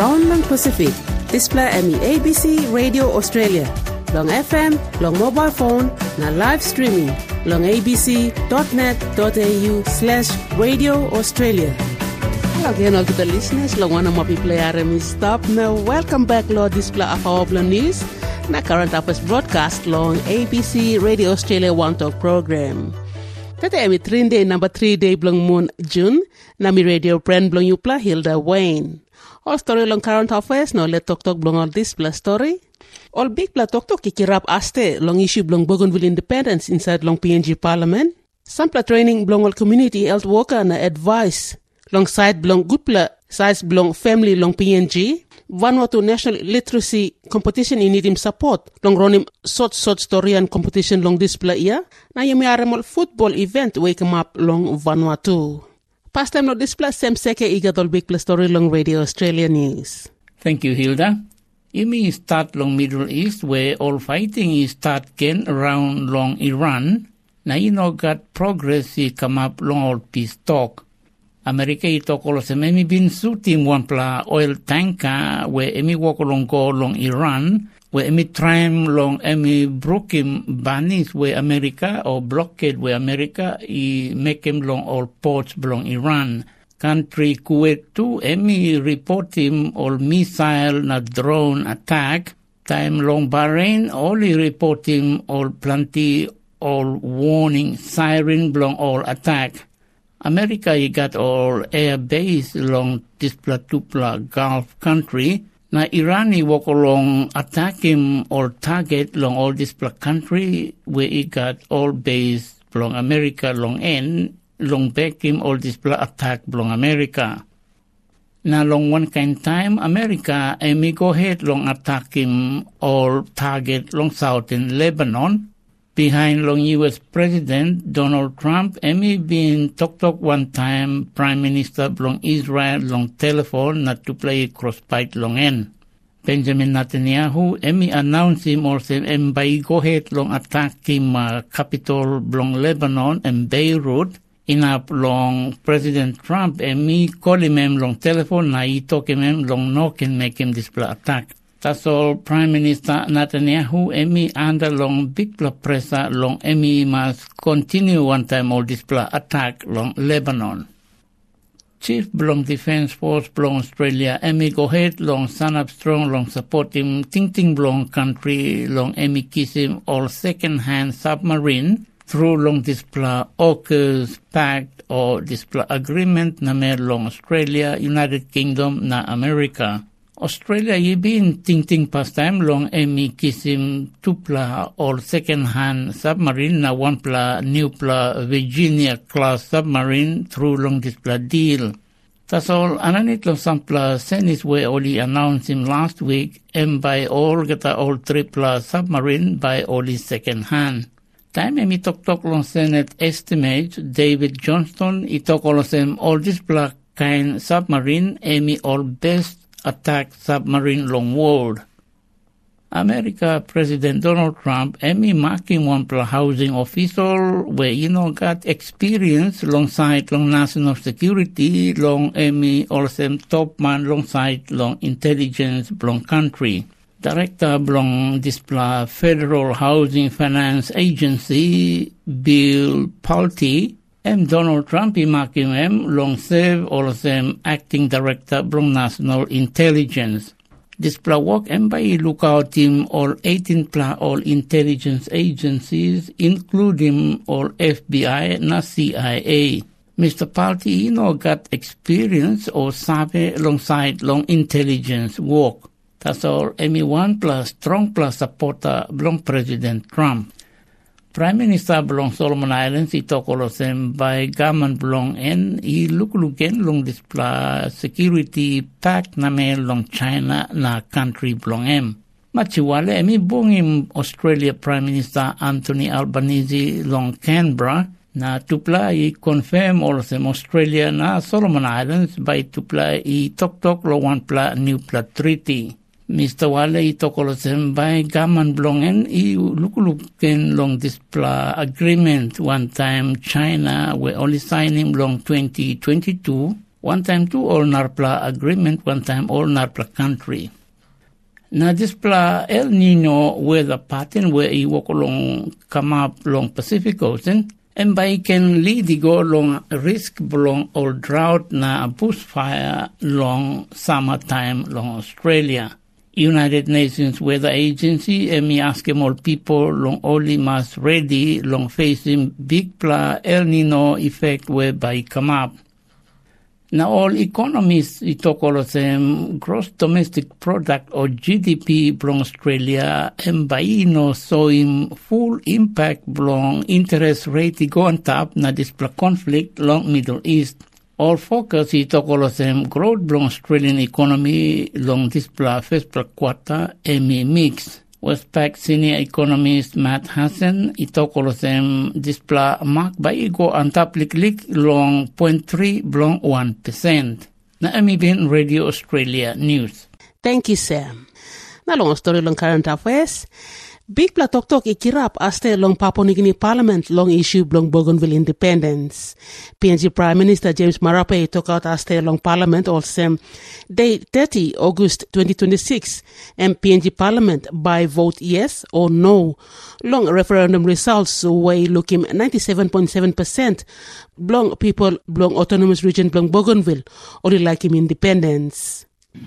Brown lang Pacific. Display ABC Radio Australia. Long FM, long mobile phone, na live streaming. Long abc.net.au/Radio Australia. Again, all to the listeners, long one of my people stop now. Welcome back, Lord. Display of our news. Na current affairs broadcast long ABC Radio Australia One Talk program. Tata emi 3 day number 3 day blong moon June. Na mi radio friend blong yupla Hilda Wayne. All story long current affairs no let talk blong all this plus story. All big pla talk kikirap aste long issue blong Bougainville independence inside long PNG Parliament. Some pla training blong all community health worker na advice. Long side blong good pla size blong family long PNG. Vanuatu National Literacy Competition in need him support. Long run him short story and competition long display ya. Na yumi aramol football event wake him up long Vanuatu. Past time no display same seke igadol big plus story long Radio Australia News. Thank you, Hilda. Yumi start long Middle East where all fighting is start again around long Iran. Na got progress come up long all peace talk. Amerika ito kolo sa emi bin shooting one pla oil tanker where emi walk along go long Iran where emi tram long emi broken banis where America or blockade where America I make him long all ports belong Iran. Country Kuwait too emi report him all missile na drone attack. Time long Bahrain only report him all plenty all warning siren belong all attack. America got all air base along this Platupla Gulf country. Na Irani walk along attacking or target along all this country where it got all base along America long end, long back him all this attack along America. Na long one kind time America emi go ahead long attack him all target long southern Lebanon. Behind long U.S. President Donald Trump, emi been talk one time Prime Minister long Israel long telephone not to play crossbite long end. Benjamin Netanyahu, emi announce him also by go ahead long attack him capital long Lebanon and Beirut. In up long President Trump, emi call him long telephone na talk him long no can make him display attack. That's all Prime Minister Netanyahu emi under long big pressure long emi must continue one time all this attack long Lebanon. Chief Blong Defense Force Blong Australia emi go ahead long stand up strong long support him Ting Blong country long emi kiss him all second hand submarine through long this AUKUS pact or this agreement na mer long Australia, United Kingdom na America. Australia been ting past time long emi kisim tupla or second-hand submarine na one new Virginia class submarine through long this deal. That's all. Ananit long some senis way only announced him last week and by all gata all triple submarine by only second-hand. Time emi talk long Senate estimate David Johnston itok all this kind submarine emi all best attack submarine long world. America President Donald Trump emi marking one housing official where got experience alongside long national security long emi also top man alongside long intelligence long country. Director belong this Federal Housing Finance Agency Bill Pulte and Donald Trump marking him long serve all of them acting director belong national intelligence. This work and by look out him all 18 all intelligence agencies including all FBI and CIA. Mr. Pulte got experience or sabe alongside long intelligence work. That's all emi one strong supporter belong President Trump. Prime Minister belong Solomon Islands talk all of them by government belong and look again long this security pact na may long China na country belong em. Machiwale emi bung him Australia Prime Minister Anthony Albanese long Canberra na tupla confirm all of them Australia na Solomon Islands by tupla talk lo one new treaty. Mr. Wale talk all of them by government belong and look long this agreement one time China we only sign him long 2022 One time to all narpla agreement, one time all narpla country. Na displa El Nino weather pattern where I walk along come up long Pacific Ocean and by can lead go long risk belong all drought na bushfire long summertime long Australia. United Nations Weather Agency me ask all people long only must ready long facing big El Nino effect whereby come up. Now all economists, we talk all of them, gross domestic product or GDP from Australia and by no showing full impact belong interest rate go on top na this conflict long Middle East. All focus, we talk all of them, growth belong Australian economy long this first quarter ME mix. Westpac senior economist Matt Hassan, he talk all of them display mark by ego on top lik long 0.3 belong 1%. Na Amibin Radio Australia News. Thank you, Sam. Na long story long current affairs. Big Bla Tok ikirap aste long Papua New Guinea Parliament long issue long Bougainville independence. PNG Prime Minister James Marape took out aste long Parliament also day 30 August 2026 and PNG Parliament by vote yes or no. Long referendum results way looking 97.7% belong people belong autonomous region belong Bougainville only like him independence.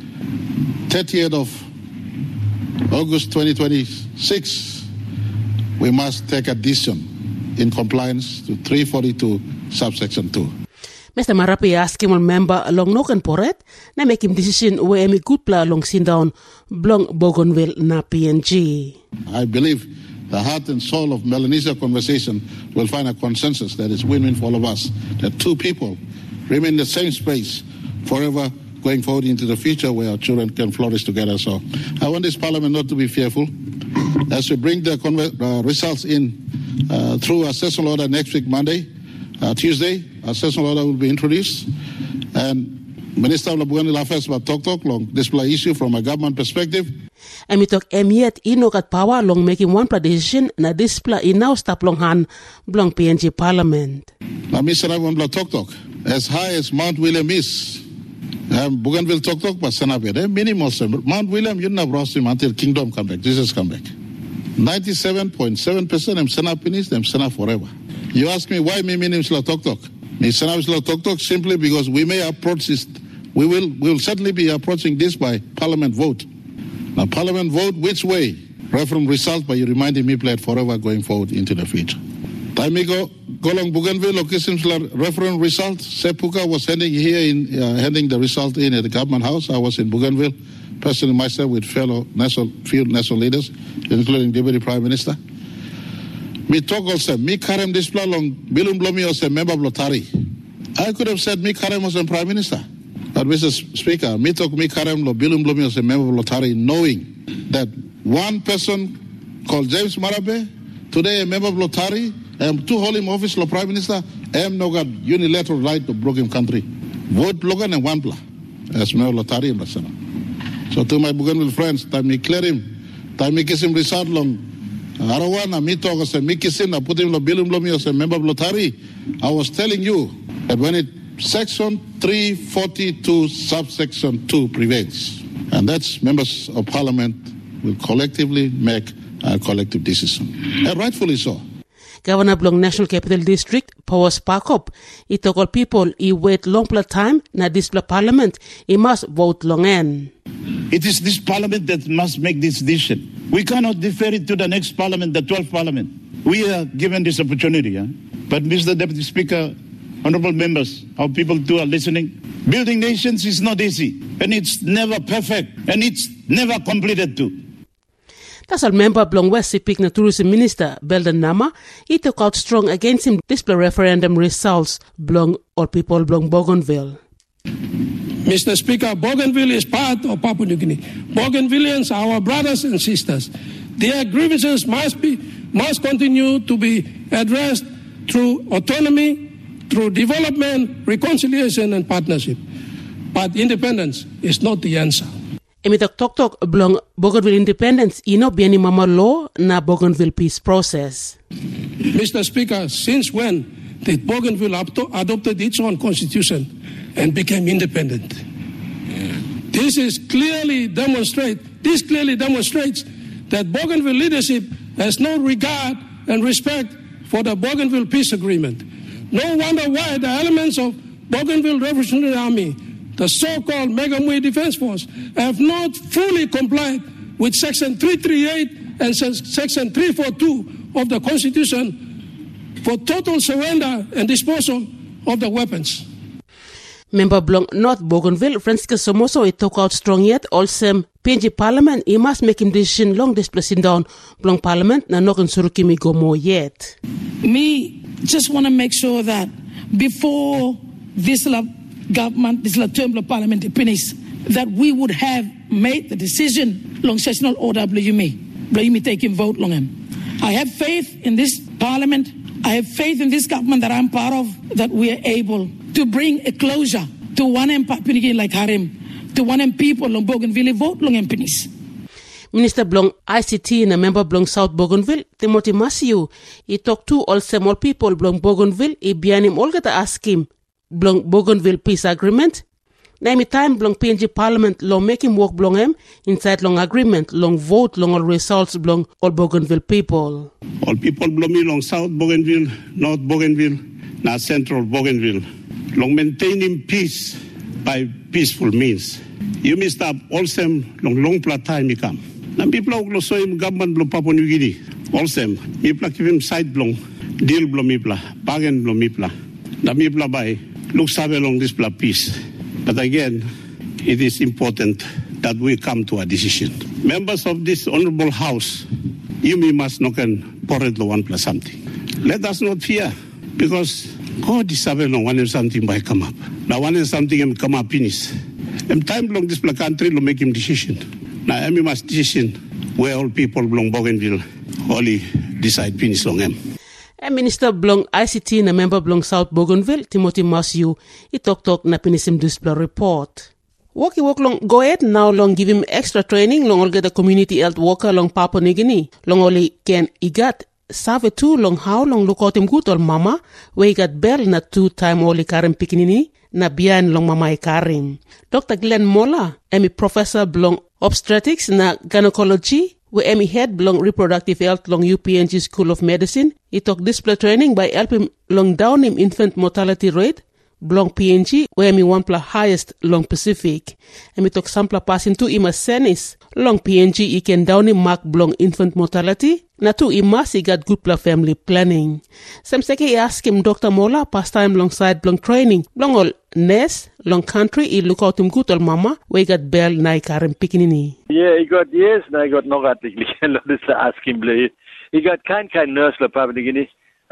30th of August 2026, we must take a decision in compliance to 342 subsection 2. Mr. Marape asked him on member along Nokan Poret na make him decision where me good pla along sin down blong Bougainville na PNG. I believe the heart and soul of Melanesia conversation will find a consensus that is win-win for all of us, that two people remain in the same space forever going forward into the future where our children can flourish together. So I want this parliament not to be fearful. As we bring the results in through our sessional order next week, Monday, Tuesday, our sessional order will be introduced. And Minister of Bougainville Affairs about Tok long display issue from a government perspective. And we talk yet inokat power long making one decision na display in now stop long han belong PNG Parliament. Now, Mr. Tok as high as Mount William is, Bougainville Tok but Senabe, minimal. Mount William, you never lost him until Kingdom come back. Jesus come back. 97.7% am Sena finished, am Sena forever. You ask me why me mean Tok. Me Sena Tok simply because we may approach this. We will certainly be approaching this by Parliament vote. Now Parliament vote which way? Referendum result, but you reminding me play it forever going forward into the future. Time ago, Golong Bougainville location referendum result. Sepuka was handing the result in at the government house. I was in Bougainville, personally myself with fellow field national leaders, including Deputy Prime Minister. Me talk also, me Karem display long Bilum Blomi was a member of Lotari. I could have said me Karem was a Prime Minister. But Mr. Speaker, me talk me Karem lo Bilum Blomi was a member of Lotari, knowing that one person called James Marape, today a member of Lotari, two holding office of Prime Minister, no got unilateral right to broken country. Vote Logan and one pla as Mayor Lotari in Basana. So to my Bougainville friends, time me clear him, time me kiss him result long. Arawana, me talk as a me kiss him, I put him lo Bilum Blomi as a member of Lotari. I was telling you that when it section 342 subsection 2 prevails, and that's members of parliament will collectively make a collective decision. And rightfully so. Governor Blong National Capital District, Powers Parkop, he told all people he wait long time na this parliament, he must vote long end. It is this parliament that must make this decision. We cannot defer it to the next parliament, the 12th parliament. We are given this opportunity. But Mr. Deputy Speaker, honorable members, our people too are listening. Building nations is not easy, and it's never perfect, and it's never completed too. That's all member Blong West Sipik na Tourism Minister Belden Nama, he took out strong against him display referendum results Blong or people Blong Bougainville. Mr. Speaker, Bougainville is part of Papua New Guinea. Bougainvilleans are our brothers and sisters. Their grievances must continue to be addressed through autonomy, through development, reconciliation and partnership. But independence is not the answer. Emitok Tok Blong Bougainville independence ino bieni mama law na Bougainville peace process. Mr. Speaker, since when that Bougainville adopted its own constitution and became independent. This clearly demonstrates that Bougainville leadership has no regard and respect for the Bougainville Peace Agreement. No wonder why the elements of Bougainville Revolutionary Army, the so-called Megamui Defense Force, have not fully complied with Section 338 and Section 342 of the Constitution for total surrender and disposal of the weapons. Member Blong North Bougainville, Francisco Somoso, it talk out strong yet, also PNG Parliament, he must make him decision long displacing down Blong Parliament, na nokin surukimi go more yet. Me just want to make sure that before this government, this term of parliament finish, that we would have made the decision long sessional order Blayumi taking vote long him. I have faith in this parliament. I have faith in this government that I'm part of, that we are able to bring a closure to one empire like Harim, to one people long Bougainville vote long empinis. Minister Blong ICT and a member Blong South Bougainville, Timothy Masiu, he talked to all small people Blong Bougainville, he began him all get to ask him Blong Bougainville peace agreement. Now time Blong PNG Parliament long make him work Blong him inside long agreement, long vote, long all results Blong all Bougainville people. All people Blong long South Bougainville, North Bougainville, now Central Bougainville, long maintaining peace by peaceful means. You missed up also long time you come. Now people are so in government Blong Papua New Guinea. Also, people give him side Blong, deal Blong Mipla, bargain Blong Mipla. Now Mipla by look sabe along this peace. But again, it is important that we come to a decision. Members of this honorable house, you must not pour it one plus something. Let us not fear, because God is having one and something by come up. Now one and something come up finish. And time long this country will make him decision. Now we must decision where all people belong Bougainville only decide finish long him. And Minister Blong ICT and a member Blong South Bougainville, Timothy Masiu, he talk na pinisim display report. Walk long go ahead now long give him extra training long all get a community health worker long Papua New Guinea. Long only can he got save too long how long look out him good or mama where he got bell na 2-time only Karim Pikinini na biyan long mama Karim. Dr. Glenn Mola, Emmy Professor Blong Obstetrics na Gynecology, where Emmy head Blong Reproductive Health long UPNG School of Medicine. He took display training by helping long down him infant mortality rate Blong PNG, where Emmy one plus highest long Pacific. Emmy took sample passing to him as senis long PNG he can down him mark Blong infant mortality. Na to he must he got good plus family planning. Some second he asked him Dr. Mola past time alongside Blong training. Blong all nest long country he look out him good all mama where he got bell na Karim Pikinini. Yeah, he got yes, na he got no got this ask him play. He got kind nurse la Papua New Guinea.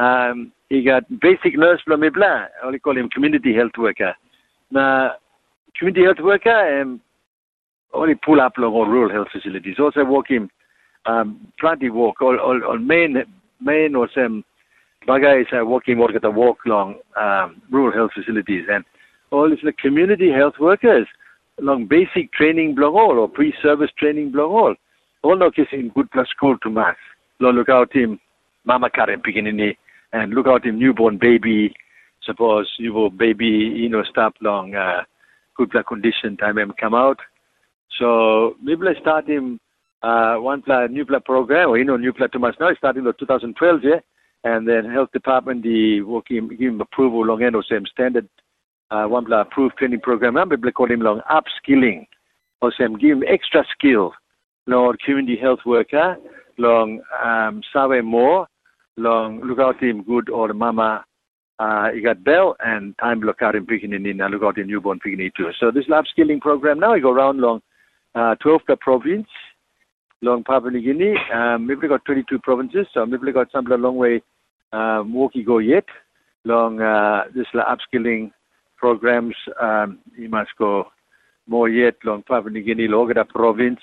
He got basic nurse la Mibla. Only call him community health worker. Na community health worker only pull up long all rural health facilities. Also work him plenty walk all main or some bagay is working work at the walk long rural health facilities and all is the community health workers long basic training blong all or pre-service training blong all no kissing good plus school to mass. Look out him mama Karim Pikinini and look out him newborn baby. Suppose newborn baby stop long good plus condition time him come out. So maybe I start him one new program or new to mass now starting in 2012 and then health department the working give him approval long end or same standard one approved training program. I'm able to call him long upskilling or same give him extra skill long community health worker long save more long look out him good or mama he got bell and time look out him picking in look out him newborn picking too. So this upskilling program now he go around long 12 per province long Papua New Guinea. Maybe got 22 provinces, so maybe got some a long way walkie go yet. Long this upskilling programs you must go more yet long Papua New Guinea Logada province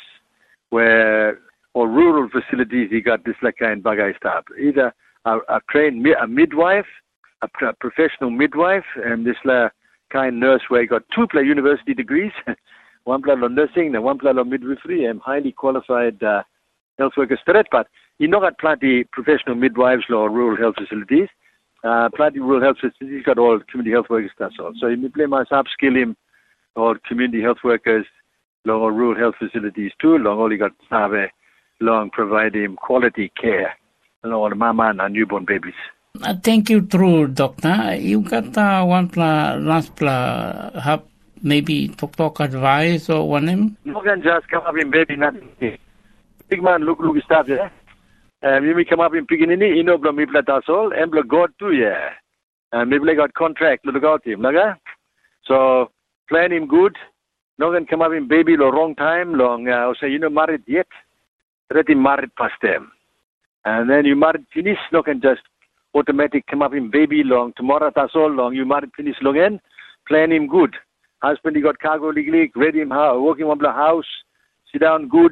where or rural facilities he got this like kind bagay staff. Either a trained a midwife, a professional midwife, and this kind nurse where he got 2 university degrees. One plan on nursing and one plan on midwifery and highly qualified health workers. But you know got plenty professional midwives or rural health facilities. Plenty rural health facilities. He's got all community health workers. That's all. So he play my upskill him, all community health workers, long all rural health facilities too. Long all he got have long provide him quality care, all the mama and newborn babies. Thank you, true doctor. You got last have maybe talk advice or one him? You can just come up in baby nothing. Big man look stuff, yeah. You may come up in Piginini, you know, me that's all, and God too, yeah. And maybe got contract to look out him, so plan him good. No can come up in baby the wrong time, long, say, married yet. Already married past them. And then you married finish, no can just automatic come up in baby long. Tomorrow that's all long. You married finish long in, plan him good. Husband, he got cargo legally, ready him working on the house, sit down good.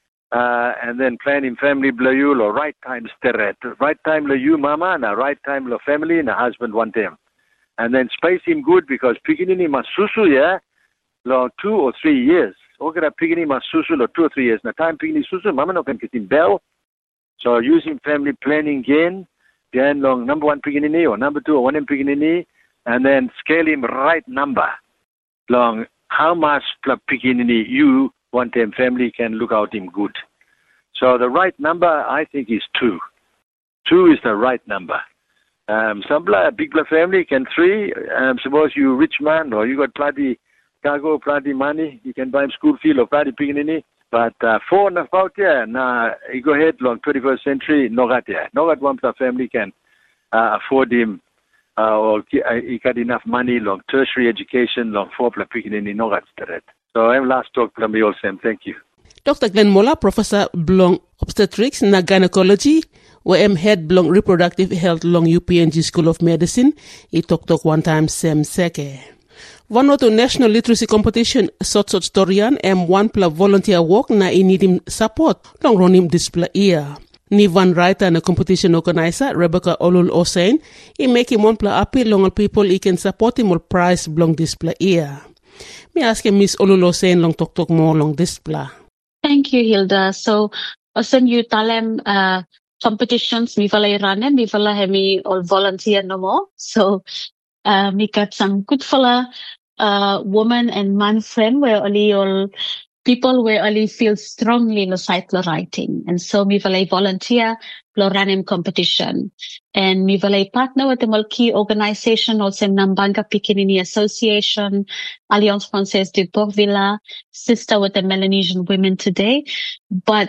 And then plan him family blow you or right time steret. Right time lo you mama and a right time lo family and a husband one time. And then space him good because Piginini masusu, yeah, lo 2 or 3 years. Okay, Piginini masusu lo 2 or 3 years. Now time Piginini susu, mama no can get him bell. So using family planning again, then long number 1 Piginini or number 2 or 1 Piginini, and then scale him right number. Long how much Piginini you one time family can look out him good. So the right number, I think, is 2. 2 is the right number. Some big family can 3. Suppose you rich man or you got plenty cargo, plenty money, you can buy him school fee or plenty Piginini. But 4 and about, you go ahead long 21st century, no got one family can afford him or he got enough money long tertiary education, long 4 Piginini, no got that. So I'm last talk from me all same. Thank you. Dr. Glenn Mola, Professor Blong Obstetrics na Gynecology, where head Blong Reproductive Health long UPNG School of Medicine, he talk one time same seke. Vanuatu National Literacy Competition sort storian M1 pla volunteer work na I need him support long run him display year. Nivan writer and a competition organizer Rebecca Olul Osain, he make him one pla appeal long people he can support him or prize Blong display year. Me ask Miss Olulo saying long talk more long display. Thank you, Hilda. So, osen you talem competitions mi vala irane, mi vala hemi all volunteer no more. So, me got some good fella woman and man friend where only all people where only feel strongly in the site writing. And so me vala volunteer Loranem competition. And me vala partner with the Mulki organization, also Nambanga Pikinini Association, Alliance Française de Port-Villa, sister with the Melanesian Women Today. But,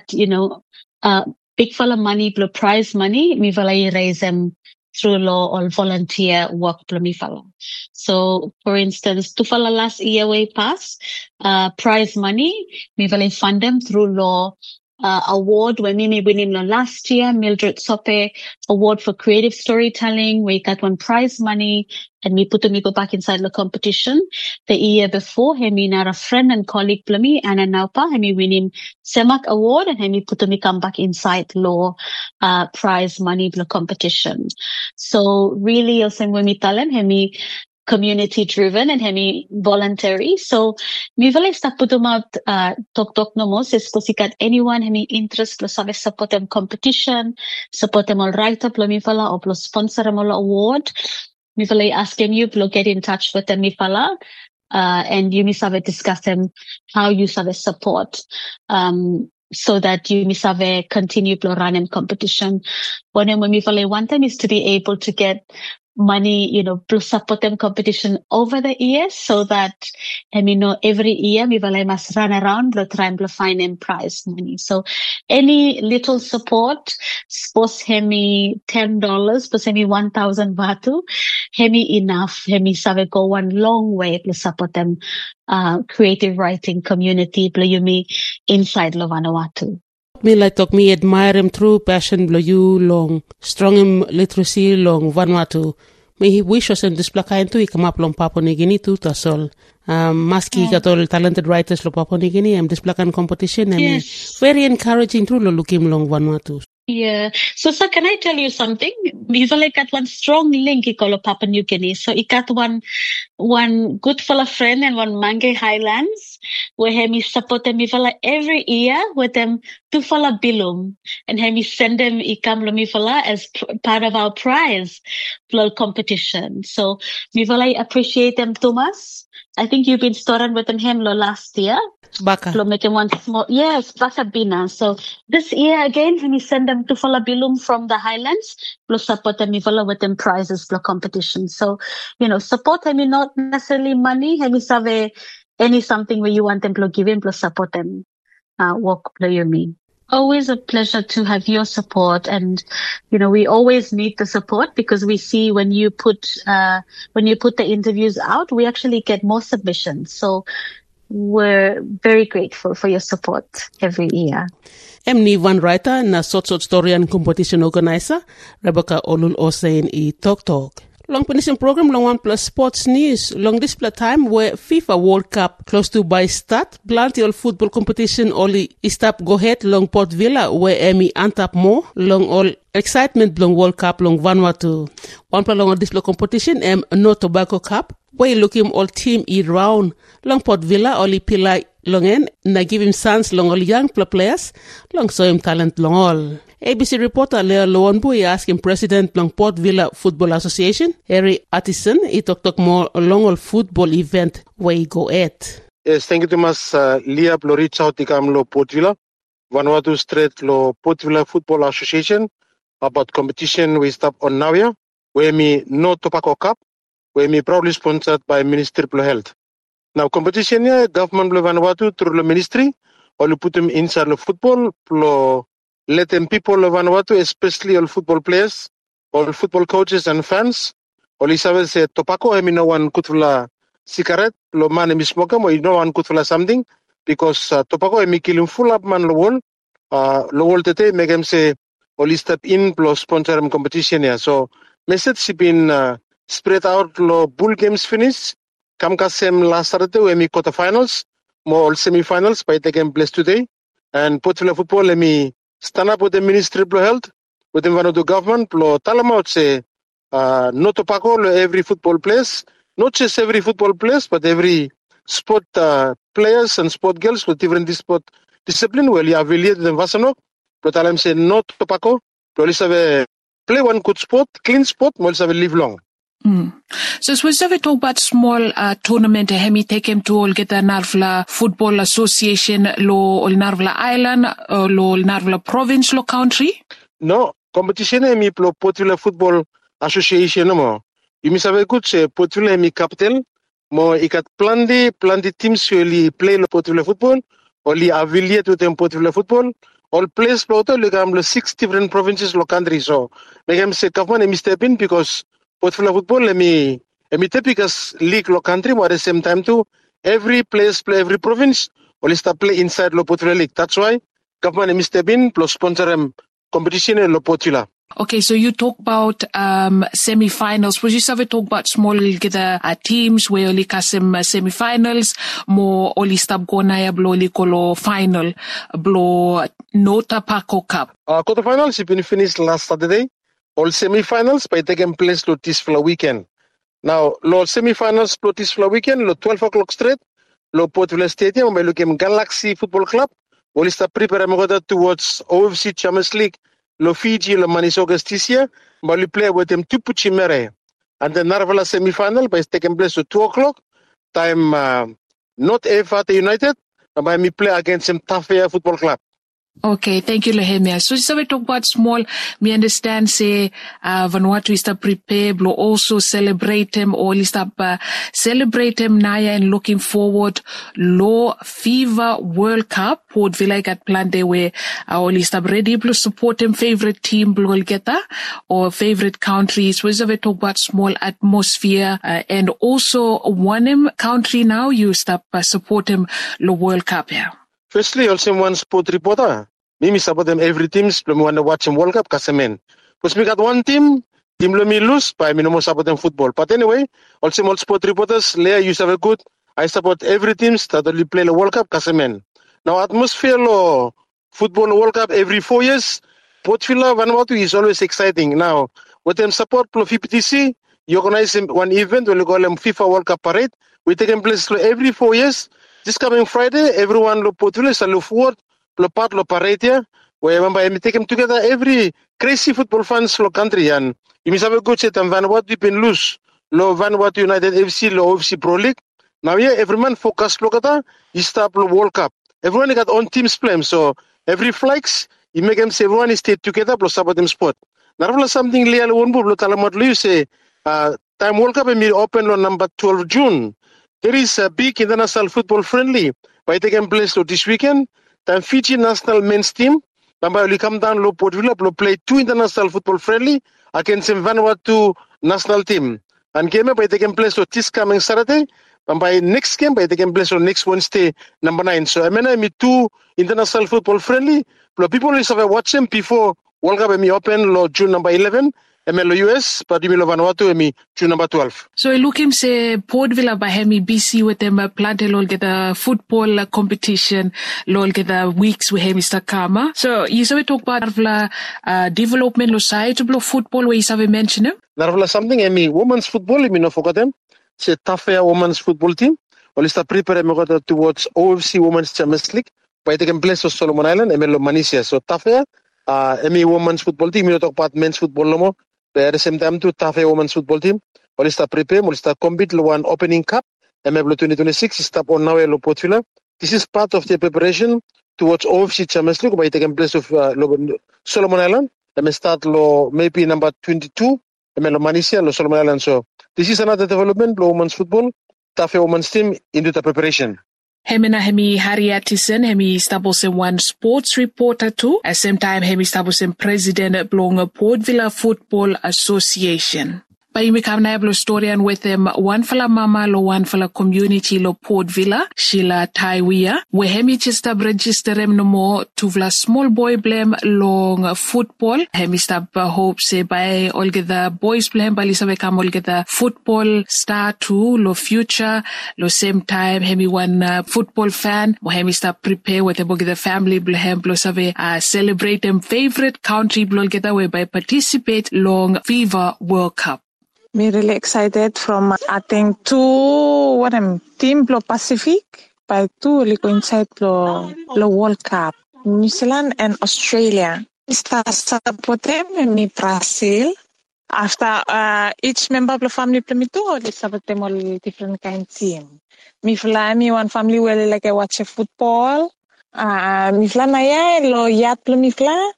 big fella money, blue prize money, me vala raise them through law or volunteer work me fala. So, for instance, to fala last year way pass, prize money, me vala fund them through law award when me win him last year, Mildred Sope award for creative storytelling. We got one prize money and me put me go back inside the competition. The year before, me not a friend and colleague plumi Anna Naupa, me win him Semak award and me put me come back inside law prize money the competition. So really also when me tell him me community driven and hemi voluntary. So mi vale sta putumat talk no mo says sikat anyone hemi interest lo sabe support them competition, support them all write up lo mi fala or lo sponsor them all award. Mi vale asking you to get in touch with them mi fala and you mi sabe discuss them how you sabe support so that you mi sabe continue to run in competition. When mi vale one time is to be able to get money, plus support them competition over the years so that, every year, we must run around, try and find them prize money. So any little support, suppose hemi $10, plus hemi 1,000 batu, hemi enough, hemi save go one long way, plus support them, creative writing community, yumi inside lo Vanuatu. Me like me admire him through passion blow you long, strong him literacy long Vanuatu. Me he wish us in this plakain to come up long Papua New Guinea too tasol. Maski got all talented writers lo Papua New Guinea and this plakan competition and yes. Very encouraging through lo look him long Vanuatu. Yeah. So sir, can I tell you something? We've only got one strong link called Papua New Guinea. So it got one good fellow friend and one Mange Highlands. where hemi support them every year with them to follow bilum and hemi send them ikam lo as part of our prize flow competition. So I appreciate them Thomas. I think you've been starting with them last year. Baka. One small, yes, Baka Bina. So this year again, we send them to follow Bilum from the Highlands, plus support them with them prizes for competition. So, support them not necessarily money, any something where you want them to give in, plus support them, work you mean. Always a pleasure to have your support, and we always need the support because we see when you put the interviews out, we actually get more submissions. So we're very grateful for your support every year. Emni Van writer na sort story and competition organizer Rebecca Olul Osein I Talk. Long finishing program long one plus sports news. Long display time where FIFA World Cup close to by start. Plenty of football competition only stop go ahead long Port Villa where Emi antap more. Long all excitement long World Cup long Vanuatu. One plus long display competition no Tobacco Cup. Where looking all team round long Port Villa only pila long en na give him chance long all young players long so him talent long all. ABC reporter Leo Lowanbu asking President long Port Villa Football Association Harry Attison he talk more long all football event where he go at. Yes, thank you Thomas. Liab lo reach out tikam lo Port Villa Vanuatu Strait lo Port Villa Football Association about competition we stop on Navia where me no Tobacco Cup where me proudly sponsored by Ministry of Health. Now competition here, government of Vanuatu through the ministry, or put them inside the football, let them people of Vanuatu, especially all football players, all football coaches and fans, or isabe say tobacco, I mean no one could fula cigarette, lo man mi smoke, or no one could fula something, because tobacco I me kill him full up man lo wall tete make him say only step in plus sponsor him competition here. So message been spread out lo bull games finish. Kamkasem last Saturday we me quarterfinals, more semi-finals by taking place today. And Port Villa football let me stand up with the Ministry of Health, with the Vanuatu government, lo talama say no tobacco every football place, not just every football place, but every sport players and sport girls with different sport discipline. Well, you affiliated in Vasanok, but I'm say no tobacco. Police have play one good sport, clean sport, police have live long. So as we talk about small tournament hemi take him to all get the Narvla Football Association lo Narvla Island lo Narvla Province lo country? No, competition hemi pro Port Villa Football Association mo. You miss have good say Port Villa hemi capital mo ikat plandi teams li play lo Port Villa football or li affiliate with them Port Villa football. All players pro to le 6 different provinces lo country. So make him say government hemi step in because Port Villa football, let me because league lo country, but at the same time too, every place play every province, only start play inside lo Port Villa league. That's why government step in plus sponsor competition in lo Port Villa. Okay, so you talk about semi-finals. Would you ever talk about small teams where only kasim semi-finals, more only stop gonaya blo likolo final blo no Tobacco Cup? Quarterfinals have been finished last Saturday. All semi-finals by taking place lo this for weekend. Now, lo semi-finals lo this for weekend, lo 12 o'clock straight, lo Port Villa Stadium, by looking Galaxy Football Club, will start preparing towards OFC Champions League, lo Fiji, lo Manisogas this year, but we play with them Tupuchi Mere. And the Narvala semi-final by taking place at 2 o'clock, time not Efata United, but we play against them Tafea Football Club. Okay, thank you, Lehemia. So we talk about small, me understand, say, Vanuatu is to prepare, but also celebrate them, or at least celebrate them, Naya, and looking forward, lo FIFA World Cup, Port Villa got planned there where, or at least ready to support them, favorite team, will get that, or favorite countries. So we talk about small atmosphere, and also one country now, you stop support them, lo World Cup, yeah. Firstly, also one sport reporter. Me support them every team. Me want to watch them World Cup kasemen. Because me got one team lo me lose, but me no support them football. But anyway, also all sport reporters, Leah, you have a good. I support every team that only play the World Cup kasemen. Now atmosphere lo football World Cup every 4 years. Port Villa Vanuatu is always exciting. Now with them support lo FPTC, you organize one event. We call them FIFA World Cup parade. We take place every 4 years. this coming Friday, everyone lo Potula sa lo forward, lo part lo paretia, where we take them together every crazy football fans lo country and you must have a good set and Vanuatu been loose, lo Vanuatu United FC, lo FC Pro League. Now here every man focus lo kata, you start lo World Cup. Everyone got own teams playing, so every flags, you make them say everyone is stay together plus support them sport. Now something lial won't lo talamat lo you say time World Cup will open on number 12 June. There is a big international football friendly by taking place this weekend. Time Fiji national men's team, Bamba will come down low Port Vila, will play 2 international football friendly against Vanuatu national team. And game by taking place this coming Saturday. By next game by taking place on next Wednesday, number 9. So I mean 2 international football friendly. People will watch them before World Cup will open June number 11. MLO US, but you will Vanuatu emi June number 12. So I look him say Port Vila Bahemi BC with them planned lol get the football competition, lol get the weeks with him Mr. Kama. So you saw talk about development lo side to football where you saw mention him? Narvla something emi women's football, you no forget them. It's a tougher women's football team. Well is prepare towards OFC Women's Champions League by taking place on Solomon Island, MLO Malaysia. So tougher emi women's football team, you talk about men's football no more. At the same time, to tough women's football team. We'll start prepare, we'll start compete one opening cup. MFL 2026 is start on now in Port Vila. This is part of the preparation towards OFC Champions League by taking place of Solomon Island. Let me start maybe number 22, MLO Malaysia, Solomon Island. So this is another development, women's football, tough women's team into the preparation. Hemina Hemi Harrietison, Hemi Stabosen one sports reporter too. At the same time, Hemi Stabosen president Blonga Port Vila Football Association. Paimi kamna blo historian with them one fala mama lo one fala community lo Port Vila, Sheila Taiwia. We hemi chesta register no more to vla small boy blame long football. Hemi stab hope se by all get the boys blame by Lisa Beckham all get the football star too lo future lo same time hemi one football fan. Hemi stab prepare with the family blame blo save celebrate them favorite country blo get away by participate long FIFA World Cup. Me really excited from I think 2 team lo Pacific by 2 really coincide lo World Cup New Zealand and Australia. Start support them me Brazil after each member of the family play me too they support them all different kind team. Me fly me one family well like I watch football. Me fly my lo yacht play me fly.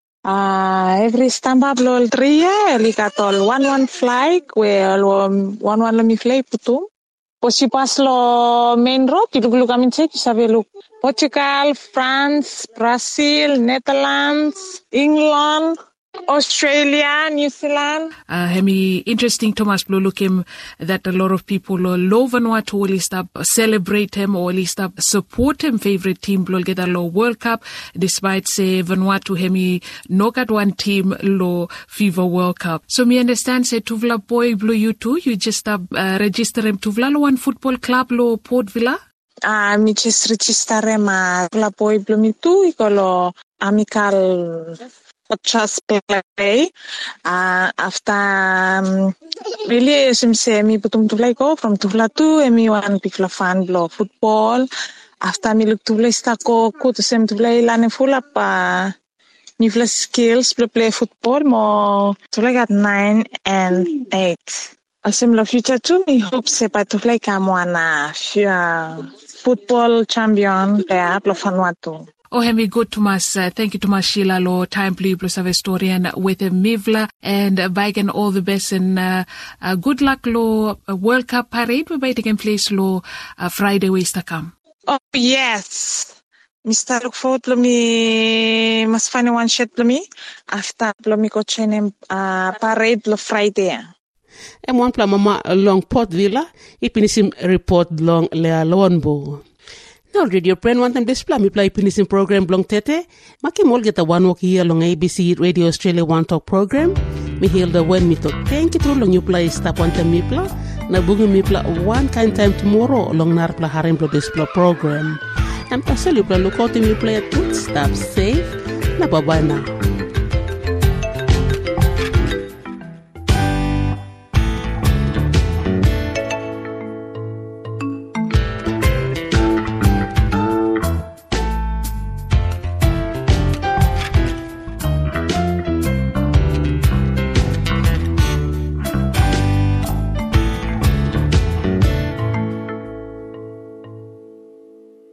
Every stamp up lol 3 likatol 1 flight where 1 lo mi fly putum. Posi pas lo main road lu kami cek sabe lu Portugal, France, Brazil, Netherlands, England, Australia, New Zealand. Hemi interesting Thomas Blue look him that a lot of people love Vanuatu will stop celebrate him or will stop support him favorite team Blue get a low World Cup despite say Vanuatu hemi no got one team low FIFA World Cup. So me understand say Tuvla boy Blue you too you just register him Tuvla one football club lo Port Vila. Mi just register him Tuvla boy Blue me too ikolo amical just play after really say me putum to play go from Tuvla to me one people fan blow football after me look to play stako to same to play lane full up me skills play football more to like at 9 and 8 a similar future to me hope say but to play come one football champion player of Vanuatu. Oh, hemi good Thomas. Thank you Thomas Sheila lo time play plus of historian with Mivla and Bigan all the best and good luck lo World Cup parade we by taking place lo Friday ways to come. Oh yes. Mr. look forward to me must find one shot to me after lo me coach parade lo Friday. And one pla mama long Port Vila ipinisim report long lea Lonbo. Now, radio friend want them display me play pinissing program blong tete. Maki mol get a one walk here long ABC Radio Australia One Talk program. Me heal the when me talk. Thank you through long you play stop one time me play. Na bugu me play one kind time tomorrow long nar play harim pro display program. I'm pasal you play look out me play at good stop safe. Na bye bye now.